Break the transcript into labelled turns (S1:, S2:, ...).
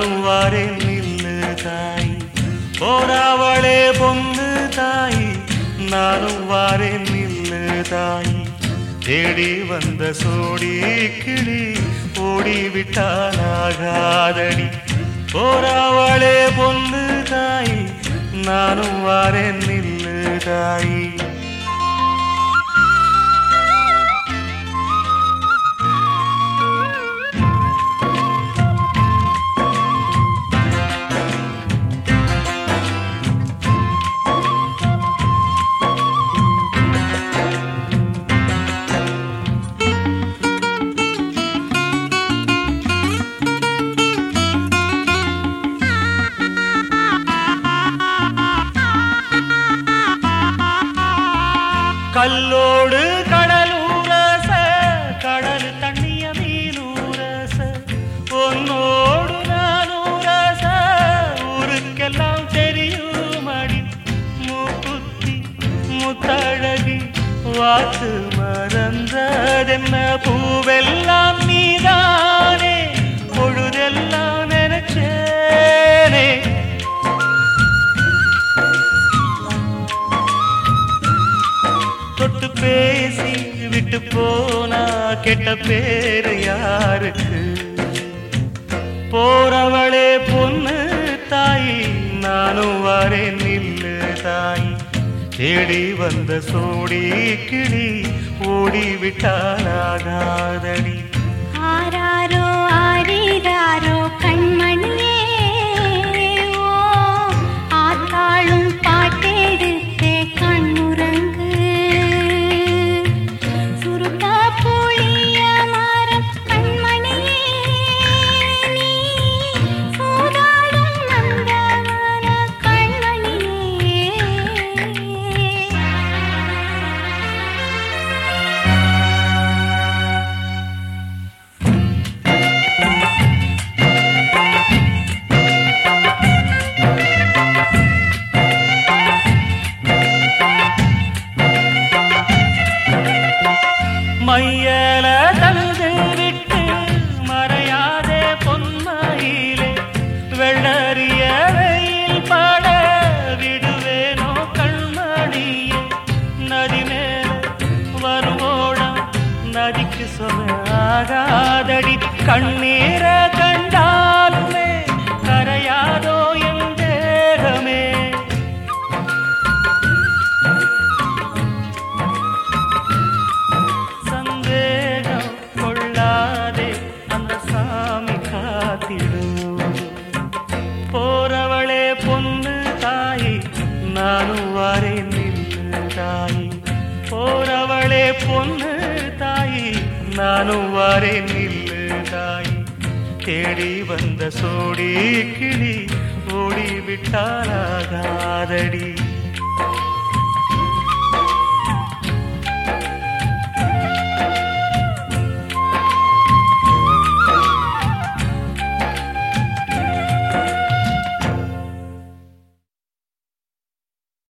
S1: நானும் வாரேன் நில்லு தாய். போராவளே பொண்ணு தாய், நானும் வாரேன் நில்லு தாய். தேடி வந்த சோடி கிளி ஓடிவிட்டானாகாதடி. போராவளே பொண்ணு தாய், நானும் வாரேன் நில்லு தாய். கல்லோடு கடலூரச, கடல் தண்ணிய மீனூரச, பொன்னோடு நானூரச, ஊருக்கெல்லாம் தெரியுமடி. மூக்குத்தி முத்தழகி வாத்து மறந்ததென்ன, பூவெல்லாம் நீதானே, பொழுதெல்லாம் நினைச்சேனே. தொட்டு பேசி விட்டு போனா கெட்ட பேரு யாருக்கு? போறவளே பொண்ணு தாய், நானும் வாரேன் நில்லு தாய். தேடி வந்த சோடி கிளி ஓடிவிட்டானாகாதடி.
S2: ஆராரோ ஆரிராரோ கண்மணியே, ஓ ஆத்தாளும் பாட்டெடுத்தே கண்ணுறங்கு. சுருட்டா புளிய மரம் கண்மணியே, நீ சூதாடும் நந்தவன கண்மணியே.
S1: மையல தழுது விட்டு மறையாதே பொன்மையிலே, வெள்ளறிய வெயில் பட விடுவேனோ கண்மணியே. நதி மேல வருவோடம் நதிக்கு சொல்லாகாதடி. கண்ணீர கண்டாலுமே கரையாதோ என் தேகமே. சந்தேகம் கொள்ளாதே, அந்த சாமி காத்திடும். போறவளே பொண்ணு தாய், நானும் வாரேன் நில்லு தாய். போறவளே பொண்ணு தாய், நானும் வாரேன் நில்லு தாய். தேடி வந்த சோடி கிளி ஓடிவிட்டானாகாதடி.